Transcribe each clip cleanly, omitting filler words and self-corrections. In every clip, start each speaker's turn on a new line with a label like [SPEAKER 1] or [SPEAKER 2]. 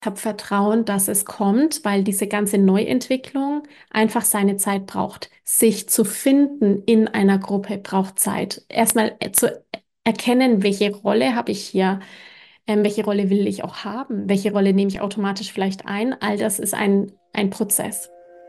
[SPEAKER 1] Habe Vertrauen, dass es kommt, weil diese ganze Neuentwicklung einfach seine Zeit braucht. Sich zu finden in einer Gruppe braucht Zeit. Erstmal zu erkennen, welche Rolle habe ich hier, welche Rolle will ich auch haben, welche Rolle nehme ich automatisch vielleicht ein. All das ist ein Prozess.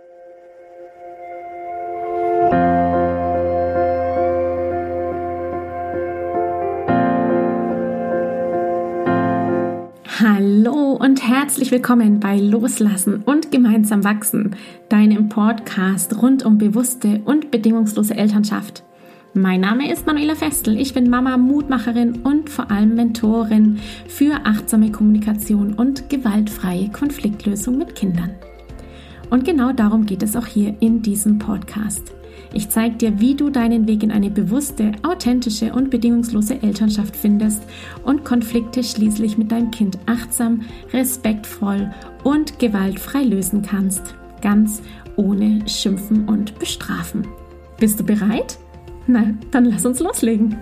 [SPEAKER 1] Hallo und herzlich willkommen bei Loslassen und gemeinsam wachsen, deinem Podcast rund um bewusste und bedingungslose Elternschaft. Mein Name ist Manuela Festel, ich bin Mama, Mutmacherin und vor allem Mentorin für achtsame Kommunikation und gewaltfreie Konfliktlösung mit Kindern. Und genau darum geht es auch hier in diesem Podcast. Ich zeige dir, wie du deinen Weg in eine bewusste, authentische und bedingungslose Elternschaft findest und Konflikte schließlich mit deinem Kind achtsam, respektvoll und gewaltfrei lösen kannst. Ganz ohne Schimpfen und Bestrafen. Bist du bereit? Na, dann lass uns loslegen.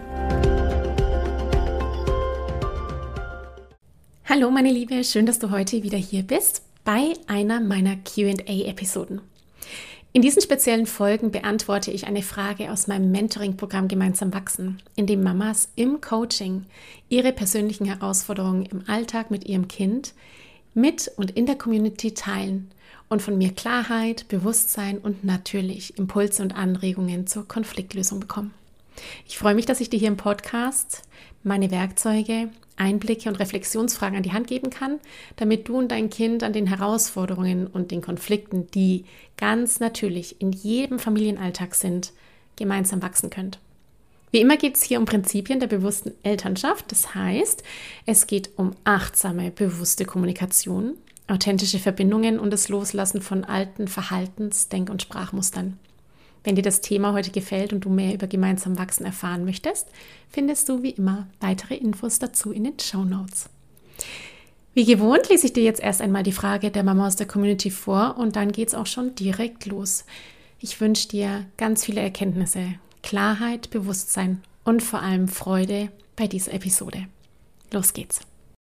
[SPEAKER 1] Hallo meine Liebe, schön, dass du heute wieder hier bist bei einer meiner Q&A-Episoden. In diesen speziellen Folgen beantworte ich eine Frage aus meinem Mentoring-Programm Gemeinsam wachsen, in dem Mamas im Coaching ihre persönlichen Herausforderungen im Alltag mit ihrem Kind mit und in der Community teilen und von mir Klarheit, Bewusstsein und natürlich Impulse und Anregungen zur Konfliktlösung bekommen. Ich freue mich, dass ich dir hier im Podcast meine Werkzeuge, Einblicke und Reflexionsfragen an die Hand geben kann, damit du und dein Kind an den Herausforderungen und den Konflikten, die ganz natürlich in jedem Familienalltag sind, gemeinsam wachsen könnt. Wie immer geht es hier um Prinzipien der bewussten Elternschaft. Das heißt, es geht um achtsame, bewusste Kommunikation, authentische Verbindungen und das Loslassen von alten Verhaltens-, Denk- und Sprachmustern. Wenn dir das Thema heute gefällt und du mehr über gemeinsam wachsen erfahren möchtest, findest du wie immer weitere Infos dazu in den Shownotes. Wie gewohnt lese ich dir jetzt erst einmal die Frage der Mama aus der Community vor und dann geht es auch schon direkt los. Ich wünsche dir ganz viele Erkenntnisse, Klarheit, Bewusstsein und vor allem Freude bei dieser Episode. Los geht's!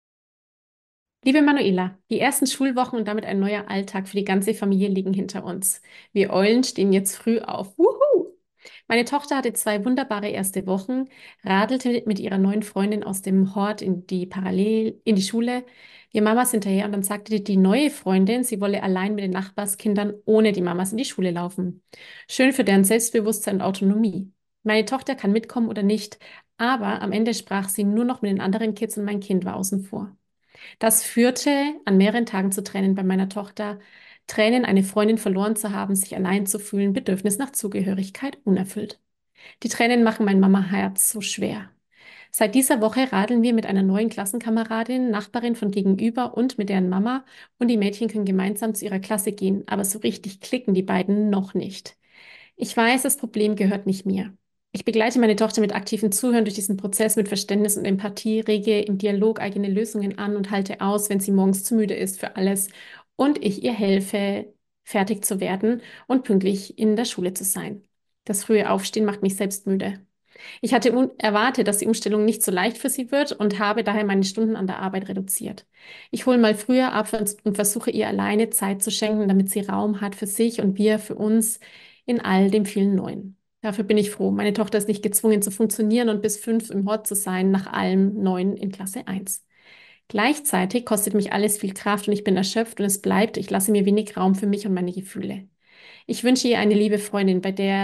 [SPEAKER 1] Liebe Manuela, die ersten Schulwochen und damit ein neuer Alltag für die ganze Familie liegen hinter uns. Wir Eulen stehen jetzt früh auf. Wuhu! Meine Tochter hatte 2 wunderbare erste Wochen, radelte mit ihrer neuen Freundin aus dem Hort in die Schule. Wir Mamas hinterher und dann sagte die neue Freundin, sie wolle allein mit den Nachbarskindern ohne die Mamas in die Schule laufen. Schön für deren Selbstbewusstsein und Autonomie. Meine Tochter kann mitkommen oder nicht, aber am Ende sprach sie nur noch mit den anderen Kids und mein Kind war außen vor. Das führte an mehreren Tagen zu Tränen bei meiner Tochter. Tränen, eine Freundin verloren zu haben, sich allein zu fühlen, Bedürfnis nach Zugehörigkeit unerfüllt. Die Tränen machen mein Mama-Herz so schwer. Seit dieser Woche radeln wir mit einer neuen Klassenkameradin, Nachbarin von gegenüber und mit deren Mama und die Mädchen können gemeinsam zu ihrer Klasse gehen, aber so richtig klicken die beiden noch nicht. Ich weiß, das Problem gehört nicht mir. Ich begleite meine Tochter mit aktivem Zuhören durch diesen Prozess mit Verständnis und Empathie, rege im Dialog eigene Lösungen an und halte aus, wenn sie morgens zu müde ist für alles und ich ihr helfe, fertig zu werden und pünktlich in der Schule zu sein. Das frühe Aufstehen macht mich selbst müde. Ich hatte erwartet, dass die Umstellung nicht so leicht für sie wird und habe daher meine Stunden an der Arbeit reduziert. Ich hole mal früher ab und versuche ihr alleine Zeit zu schenken, damit sie Raum hat für sich und wir für uns in all dem vielen Neuen. Dafür bin ich froh. Meine Tochter ist nicht gezwungen zu funktionieren und bis 5 im Hort zu sein, nach allem Neuen in Klasse 1. Gleichzeitig kostet mich alles viel Kraft und ich bin erschöpft und es bleibt, ich lasse mir wenig Raum für mich und meine Gefühle. Ich wünsche ihr eine liebe Freundin,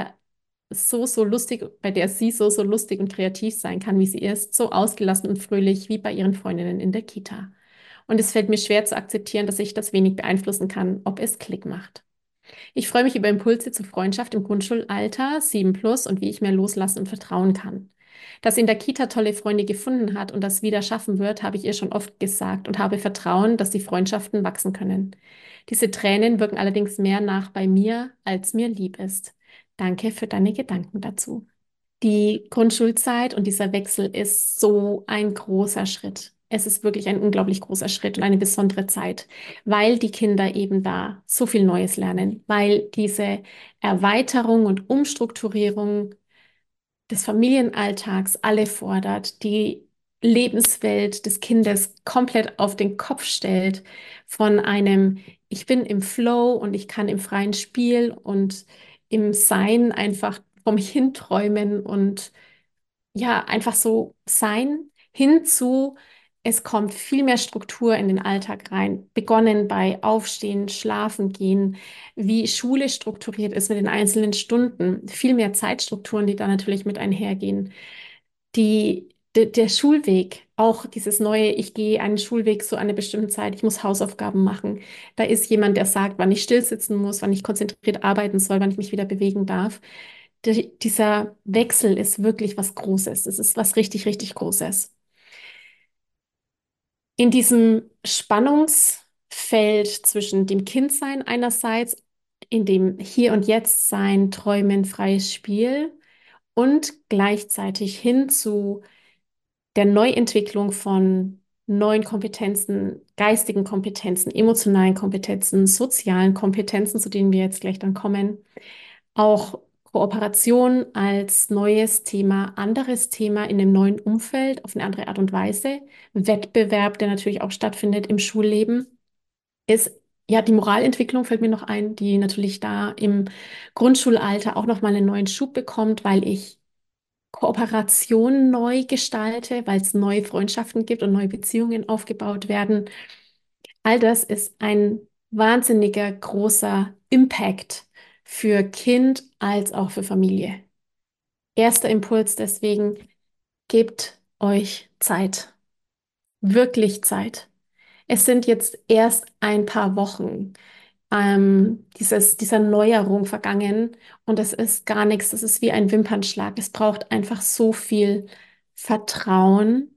[SPEAKER 1] bei der sie so lustig und kreativ sein kann, wie sie ist, so ausgelassen und fröhlich wie bei ihren Freundinnen in der Kita. Und es fällt mir schwer zu akzeptieren, dass ich das wenig beeinflussen kann, ob es Klick macht. Ich freue mich über Impulse zur Freundschaft im Grundschulalter, 7 plus, und wie ich mehr loslassen und vertrauen kann. Dass sie in der Kita tolle Freunde gefunden hat und das wieder schaffen wird, habe ich ihr schon oft gesagt und habe Vertrauen, dass die Freundschaften wachsen können. Diese Tränen wirken allerdings mehr nach bei mir, als mir lieb ist. Danke für deine Gedanken dazu. Die Grundschulzeit und dieser Wechsel ist so ein großer Schritt. Es ist wirklich ein unglaublich großer Schritt und eine besondere Zeit, weil die Kinder eben da so viel Neues lernen, weil diese Erweiterung und Umstrukturierung des Familienalltags alle fordert, die Lebenswelt des Kindes komplett auf den Kopf stellt, von einem, ich bin im Flow und ich kann im freien Spiel und im Sein einfach vom Hinträumen und ja, einfach so sein, hinzu, es kommt viel mehr Struktur in den Alltag rein, begonnen bei Aufstehen, Schlafen gehen, wie Schule strukturiert ist mit den einzelnen Stunden, viel mehr Zeitstrukturen, die da natürlich mit einhergehen. Der Schulweg, auch dieses neue, ich gehe einen Schulweg so an einer bestimmten Zeit, ich muss Hausaufgaben machen. Da ist jemand, der sagt, wann ich still sitzen muss, wann ich konzentriert arbeiten soll, wann ich mich wieder bewegen darf. Dieser Wechsel ist wirklich was Großes. Es ist was richtig, richtig Großes. In diesem Spannungsfeld zwischen dem Kindsein einerseits, in dem Hier und Jetzt sein, Träumen, freies Spiel und gleichzeitig hin zu der Neuentwicklung von neuen Kompetenzen, geistigen Kompetenzen, emotionalen Kompetenzen, sozialen Kompetenzen, zu denen wir jetzt gleich dann kommen. Auch Kooperation als neues Thema, anderes Thema in einem neuen Umfeld auf eine andere Art und Weise. Wettbewerb, der natürlich auch stattfindet im Schulleben, ist ja die Moralentwicklung fällt mir noch ein, die natürlich da im Grundschulalter auch noch mal einen neuen Schub bekommt, weil ich Kooperation neu gestalte, weil es neue Freundschaften gibt und neue Beziehungen aufgebaut werden. All das ist ein wahnsinniger großer Impact für Kind als auch für Familie. Erster Impuls deswegen, gebt euch Zeit, wirklich Zeit. Es sind jetzt erst ein paar Wochen dieser Neuerung vergangen und es ist gar nichts, das ist wie ein Wimpernschlag. Es braucht einfach so viel Vertrauen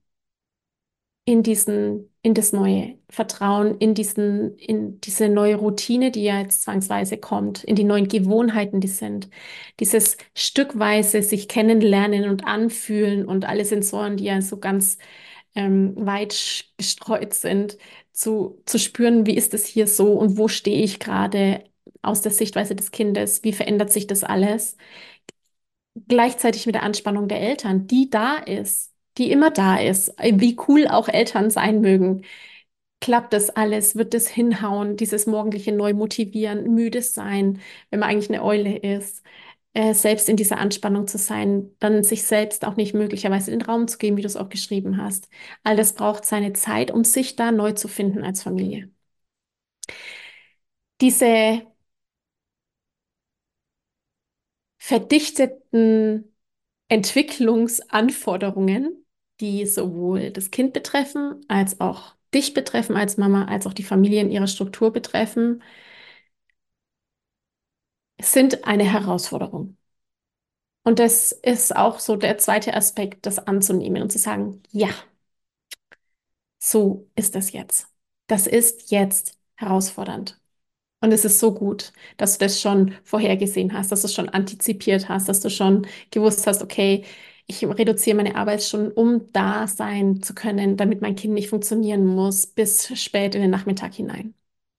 [SPEAKER 1] in das neue Vertrauen, in diese neue Routine, die ja jetzt zwangsweise kommt, in die neuen Gewohnheiten, die sind. Dieses stückweise sich kennenlernen und anfühlen und alle Sensoren, die ja so ganz weit gestreut sind, zu spüren, wie ist es hier so und wo stehe ich gerade aus der Sichtweise des Kindes, wie verändert sich das alles? Gleichzeitig mit der Anspannung der Eltern, die da ist, die immer da ist, wie cool auch Eltern sein mögen. Klappt das alles? Wird das hinhauen? Dieses morgendliche Neu-Motivieren, müdes sein, wenn man eigentlich eine Eule ist, selbst in dieser Anspannung zu sein, dann sich selbst auch nicht möglicherweise den Raum zu geben, wie du es auch geschrieben hast. All das braucht seine Zeit, um sich da neu zu finden als Familie. Diese verdichteten Entwicklungsanforderungen, die sowohl das Kind betreffen, als auch dich betreffen als Mama, als auch die Familie in ihrer Struktur betreffen, sind eine Herausforderung. Und das ist auch so der zweite Aspekt, das anzunehmen und zu sagen, ja, so ist das jetzt. Das ist jetzt herausfordernd. Und es ist so gut, dass du das schon vorhergesehen hast, dass du es schon antizipiert hast, dass du schon gewusst hast, okay, ich reduziere meine Arbeitsstunden, um da sein zu können, damit mein Kind nicht funktionieren muss, bis spät in den Nachmittag hinein.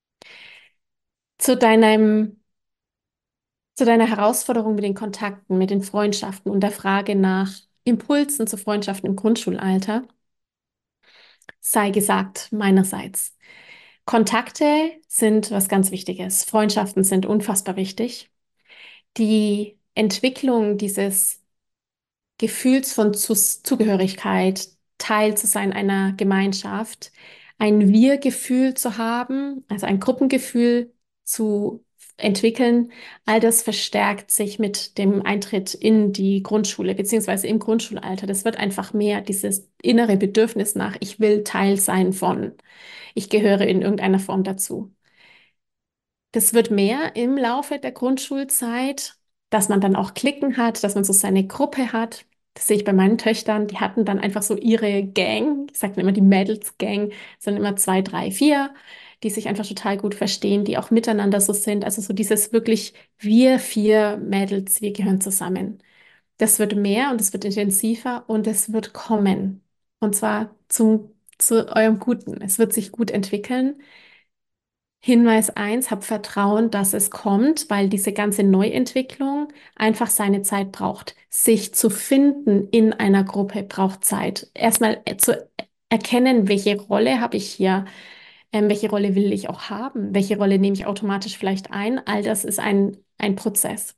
[SPEAKER 1] Zu deinem, zu deiner Herausforderung mit den Kontakten, mit den Freundschaften und der Frage nach Impulsen zu Freundschaften im Grundschulalter, sei gesagt meinerseits. Kontakte sind was ganz Wichtiges. Freundschaften sind unfassbar wichtig. Die Entwicklung dieses Gefühls von Zugehörigkeit, Teil zu sein einer Gemeinschaft, ein Wir-Gefühl zu haben, also ein Gruppengefühl zu entwickeln, all das verstärkt sich mit dem Eintritt in die Grundschule beziehungsweise im Grundschulalter. Das wird einfach mehr dieses innere Bedürfnis nach, ich will Teil sein von, ich gehöre in irgendeiner Form dazu. Das wird mehr im Laufe der Grundschulzeit, dass man dann auch Cliquen hat, dass man so seine Gruppe hat. Das sehe ich bei meinen Töchtern. Die hatten dann einfach so ihre Gang. Ich sage immer die Mädels-Gang. Es sind immer zwei, drei, vier, die sich einfach total gut verstehen, die auch miteinander so sind. Also so dieses wirklich, wir vier Mädels, wir gehören zusammen. Das wird mehr und es wird intensiver und es wird kommen. Und zwar zu eurem Guten. Es wird sich gut entwickeln. Hinweis eins: hab Vertrauen, dass es kommt, weil diese ganze Neuentwicklung einfach seine Zeit braucht. Sich zu finden in einer Gruppe braucht Zeit. Erstmal zu erkennen, welche Rolle habe ich hier, welche Rolle will ich auch haben, welche Rolle nehme ich automatisch vielleicht ein. All das ist ein Prozess.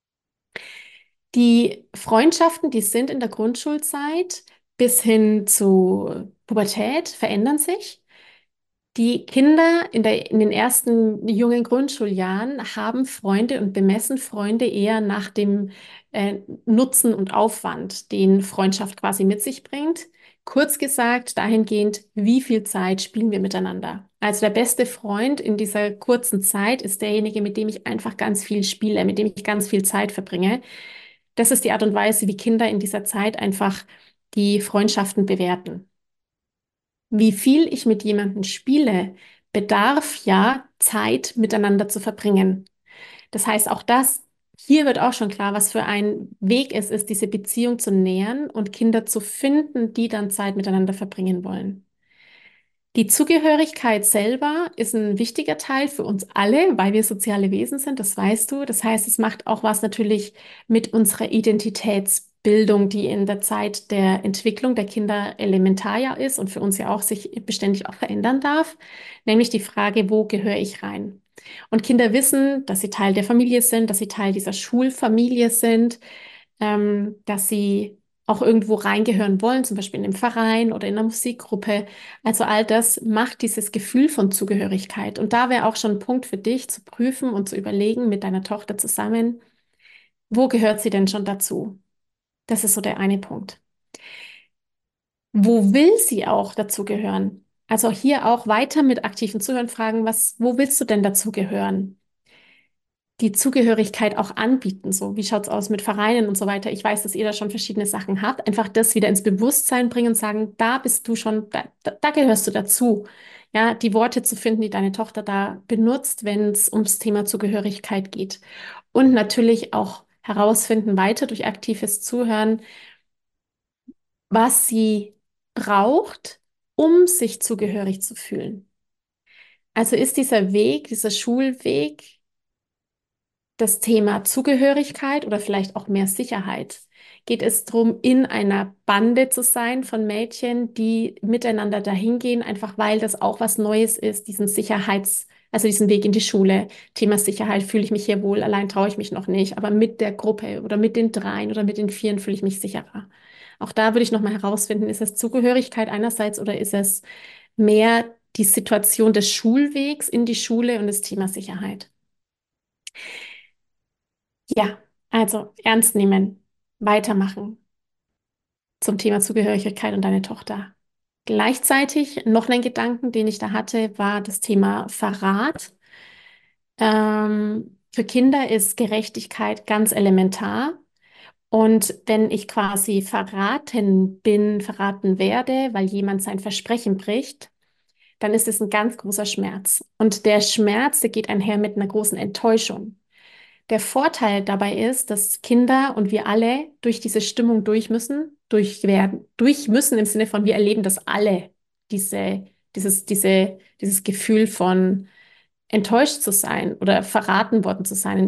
[SPEAKER 1] Die Freundschaften, die sind in der Grundschulzeit bis hin zu Pubertät, verändern sich. Die Kinder in den ersten jungen Grundschuljahren haben Freunde und bemessen Freunde eher nach dem Nutzen und Aufwand, den Freundschaft quasi mit sich bringt. Kurz gesagt, dahingehend, wie viel Zeit spielen wir miteinander? Also der beste Freund in dieser kurzen Zeit ist derjenige, mit dem ich einfach ganz viel spiele, mit dem ich ganz viel Zeit verbringe. Das ist die Art und Weise, wie Kinder in dieser Zeit einfach die Freundschaften bewerten. Wie viel ich mit jemandem spiele, bedarf ja Zeit miteinander zu verbringen. Das heißt, auch das, hier wird auch schon klar, was für ein Weg es ist, diese Beziehung zu nähern und Kinder zu finden, die dann Zeit miteinander verbringen wollen. Die Zugehörigkeit selber ist ein wichtiger Teil für uns alle, weil wir soziale Wesen sind, das weißt du. Das heißt, es macht auch was natürlich mit unserer Identitätsbildung, die in der Zeit der Entwicklung der Kinder elementar ja ist und für uns ja auch sich beständig auch verändern darf, nämlich die Frage, wo gehöre ich rein? Und Kinder wissen, dass sie Teil der Familie sind, dass sie Teil dieser Schulfamilie sind, dass sie auch irgendwo reingehören wollen, zum Beispiel in einem Verein oder in einer Musikgruppe. Also all das macht dieses Gefühl von Zugehörigkeit. Und da wäre auch schon ein Punkt für dich zu prüfen und zu überlegen mit deiner Tochter zusammen, wo gehört sie denn schon dazu? Das ist so der eine Punkt. Wo will sie auch dazugehören? Also hier auch weiter mit aktiven Zuhören fragen, wo willst du denn dazugehören? Die Zugehörigkeit auch anbieten. So, wie schaut's aus mit Vereinen und so weiter? Ich weiß, dass ihr da schon verschiedene Sachen habt. Einfach das wieder ins Bewusstsein bringen und sagen, da bist du schon, da gehörst du dazu. Ja, die Worte zu finden, die deine Tochter da benutzt, wenn es ums Thema Zugehörigkeit geht. Und natürlich auch herausfinden, weiter durch aktives Zuhören, was sie braucht, um sich zugehörig zu fühlen. Also ist dieser Weg, dieser Schulweg, das Thema Zugehörigkeit oder vielleicht auch mehr Sicherheit? Geht es darum, in einer Bande zu sein von Mädchen, die miteinander dahin gehen, einfach weil das auch was Neues ist, also diesen Weg in die Schule, Thema Sicherheit, fühle ich mich hier wohl, allein traue ich mich noch nicht, aber mit der Gruppe oder mit den dreien oder mit den vieren fühle ich mich sicherer. Auch da würde ich nochmal herausfinden, ist es Zugehörigkeit einerseits oder ist es mehr die Situation des Schulwegs in die Schule und das Thema Sicherheit? Ja, also ernst nehmen, weitermachen zum Thema Zugehörigkeit und deine Tochter. Gleichzeitig noch ein Gedanken, den ich da hatte, war das Thema Verrat. Für Kinder ist Gerechtigkeit ganz elementar. Und wenn ich quasi verraten werde, weil jemand sein Versprechen bricht, dann ist es ein ganz großer Schmerz. Und der Schmerz, der geht einher mit einer großen Enttäuschung. Der Vorteil dabei ist, dass Kinder und wir alle durch diese Stimmung durch müssen im Sinne von, wir erleben das alle, dieses Gefühl von enttäuscht zu sein oder verraten worden zu sein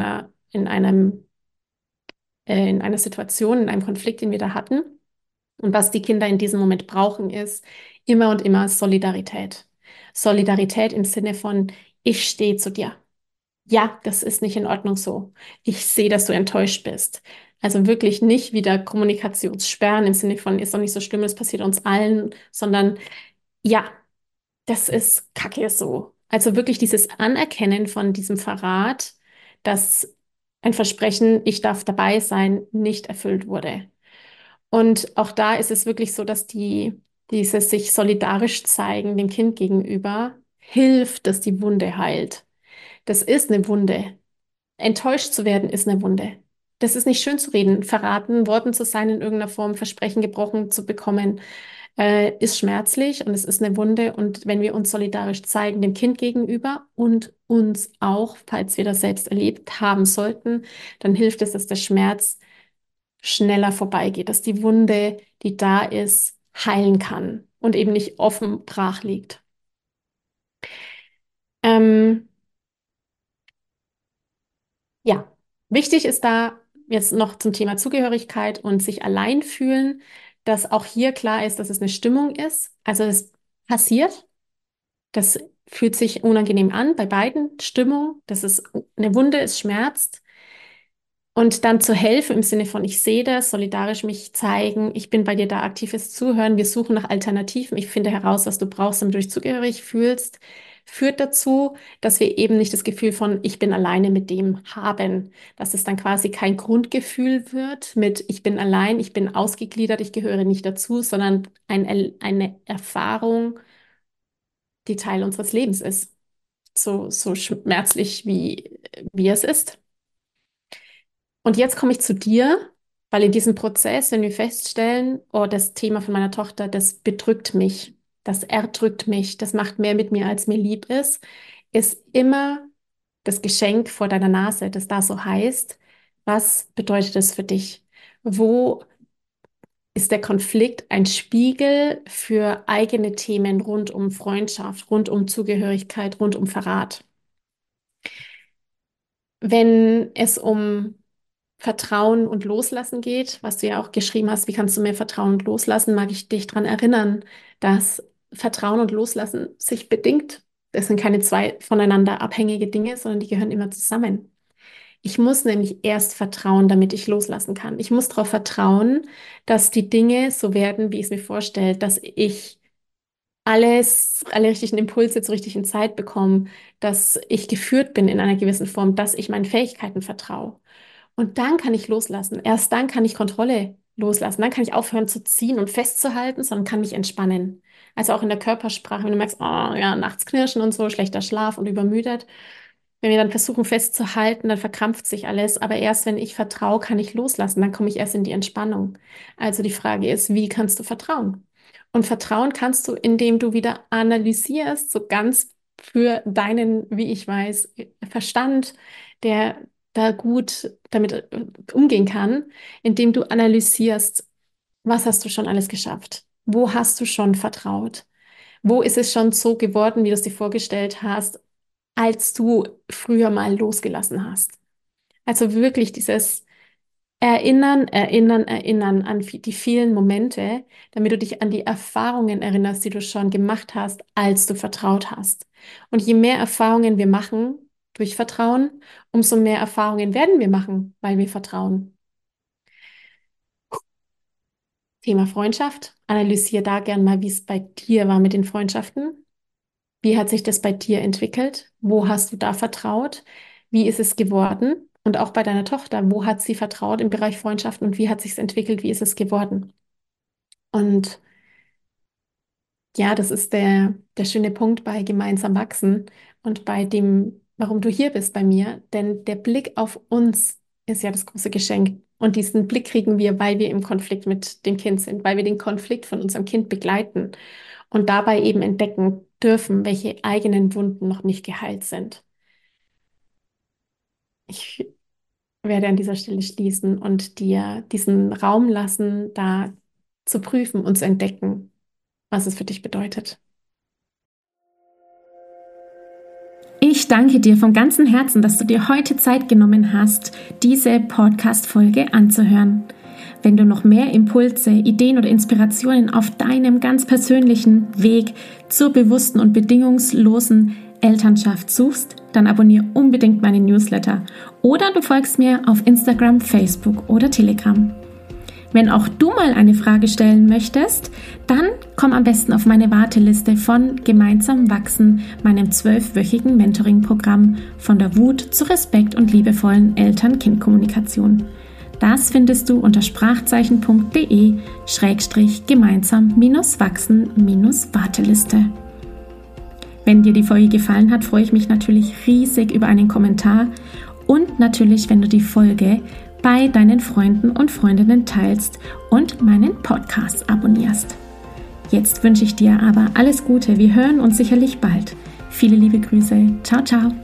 [SPEAKER 1] in einer Situation, in einem Konflikt, den wir da hatten. Und was die Kinder in diesem Moment brauchen, ist immer und immer Solidarität. Solidarität im Sinne von, ich stehe zu dir. Ja, das ist nicht in Ordnung so. Ich sehe, dass du enttäuscht bist. Also wirklich nicht wieder Kommunikationssperren im Sinne von, ist doch nicht so schlimm, es passiert uns allen, sondern ja, das ist Kacke so. Also wirklich dieses Anerkennen von diesem Verrat, dass ein Versprechen, ich darf dabei sein, nicht erfüllt wurde. Und auch da ist es wirklich so, dass dieses sich solidarisch zeigen dem Kind gegenüber hilft, dass die Wunde heilt. Das ist eine Wunde. Enttäuscht zu werden ist eine Wunde. Das ist nicht schön zu reden. Verraten worden zu sein, in irgendeiner Form Versprechen gebrochen zu bekommen, ist schmerzlich und es ist eine Wunde. Und wenn wir uns solidarisch zeigen dem Kind gegenüber und uns auch, falls wir das selbst erlebt haben sollten, dann hilft es, dass der Schmerz schneller vorbeigeht, dass die Wunde, die da ist, heilen kann und eben nicht offen brach liegt. Ja, wichtig ist da jetzt noch zum Thema Zugehörigkeit und sich allein fühlen, dass auch hier klar ist, dass es eine Stimmung ist. Also es passiert, das fühlt sich unangenehm an bei beiden. Stimmung, das ist eine Wunde, es schmerzt. Und dann zu helfen im Sinne von, ich sehe das, solidarisch mich zeigen, ich bin bei dir da, aktives Zuhören, wir suchen nach Alternativen, ich finde heraus, was du brauchst, damit du dich zugehörig fühlst, führt dazu, dass wir eben nicht das Gefühl von, ich bin alleine mit dem haben, dass es dann quasi kein Grundgefühl wird mit, ich bin allein, ich bin ausgegliedert, ich gehöre nicht dazu, sondern eine Erfahrung, die Teil unseres Lebens ist, so schmerzlich wie es ist. Und jetzt komme ich zu dir, weil in diesem Prozess, wenn wir feststellen, oh, das Thema von meiner Tochter, das bedrückt mich, das erdrückt mich, das macht mehr mit mir, als mir lieb ist immer das Geschenk vor deiner Nase, das da so heißt, was bedeutet es für dich? Wo ist der Konflikt ein Spiegel für eigene Themen rund um Freundschaft, rund um Zugehörigkeit, rund um Verrat? Wenn es um Vertrauen und Loslassen geht, was du ja auch geschrieben hast, wie kannst du mehr Vertrauen und Loslassen, mag ich dich daran erinnern, dass Vertrauen und Loslassen sich bedingt. Das sind keine zwei voneinander abhängige Dinge, sondern die gehören immer zusammen. Ich muss nämlich erst vertrauen, damit ich loslassen kann. Ich muss darauf vertrauen, dass die Dinge so werden, wie ich es mir vorstelle, dass ich alle richtigen Impulse zur richtigen Zeit bekomme, dass ich geführt bin in einer gewissen Form, dass ich meinen Fähigkeiten vertraue. Und dann kann ich loslassen. Erst dann kann ich Kontrolle loslassen. Dann kann ich aufhören zu ziehen und festzuhalten, sondern kann mich entspannen. Also auch in der Körpersprache, wenn du merkst, oh ja, nachts knirschen und so, schlechter Schlaf und übermüdet. Wenn wir dann versuchen festzuhalten, dann verkrampft sich alles. Aber erst wenn ich vertraue, kann ich loslassen. Dann komme ich erst in die Entspannung. Also die Frage ist, wie kannst du vertrauen? Und vertrauen kannst du, indem du wieder analysierst, so ganz für deinen, wie ich weiß, Verstand, der da gut damit umgehen kann, indem du analysierst, was hast du schon alles geschafft? Wo hast du schon vertraut? Wo ist es schon so geworden, wie du es dir vorgestellt hast, als du früher mal losgelassen hast? Also wirklich dieses Erinnern, erinnern, erinnern an die vielen Momente, damit du dich an die Erfahrungen erinnerst, die du schon gemacht hast, als du vertraut hast. Und je mehr Erfahrungen wir machen durch Vertrauen, umso mehr Erfahrungen werden wir machen, weil wir vertrauen. Thema Freundschaft. Analysiere da gern mal, wie es bei dir war mit den Freundschaften. Wie hat sich das bei dir entwickelt? Wo hast du da vertraut? Wie ist es geworden? Und auch bei deiner Tochter, wo hat sie vertraut im Bereich Freundschaften und wie hat sich es entwickelt? Wie ist es geworden? Und ja, das ist der schöne Punkt bei gemeinsam wachsen und bei dem, warum du hier bist bei mir. Denn der Blick auf uns ist ja das große Geschenk. Und diesen Blick kriegen wir, weil wir im Konflikt mit dem Kind sind, weil wir den Konflikt von unserem Kind begleiten und dabei eben entdecken dürfen, welche eigenen Wunden noch nicht geheilt sind. Ich werde an dieser Stelle schließen und dir diesen Raum lassen, da zu prüfen und zu entdecken, was es für dich bedeutet. Ich danke dir von ganzem Herzen, dass du dir heute Zeit genommen hast, diese Podcast-Folge anzuhören. Wenn du noch mehr Impulse, Ideen oder Inspirationen auf deinem ganz persönlichen Weg zur bewussten und bedingungslosen Elternschaft suchst, dann abonniere unbedingt meinen Newsletter oder du folgst mir auf Instagram, Facebook oder Telegram. Wenn auch du mal eine Frage stellen möchtest, dann komm am besten auf meine Warteliste von Gemeinsam wachsen, meinem 12-wöchigen Mentoring-Programm von der Wut zu Respekt und liebevollen Eltern-Kind-Kommunikation. Das findest du unter sprachzeichen.de/gemeinsam-wachsen-Warteliste. Wenn dir die Folge gefallen hat, freue ich mich natürlich riesig über einen Kommentar und natürlich, wenn du die Folge bei deinen Freunden und Freundinnen teilst und meinen Podcast abonnierst. Jetzt wünsche ich dir aber alles Gute. Wir hören uns sicherlich bald. Viele liebe Grüße. Ciao, ciao.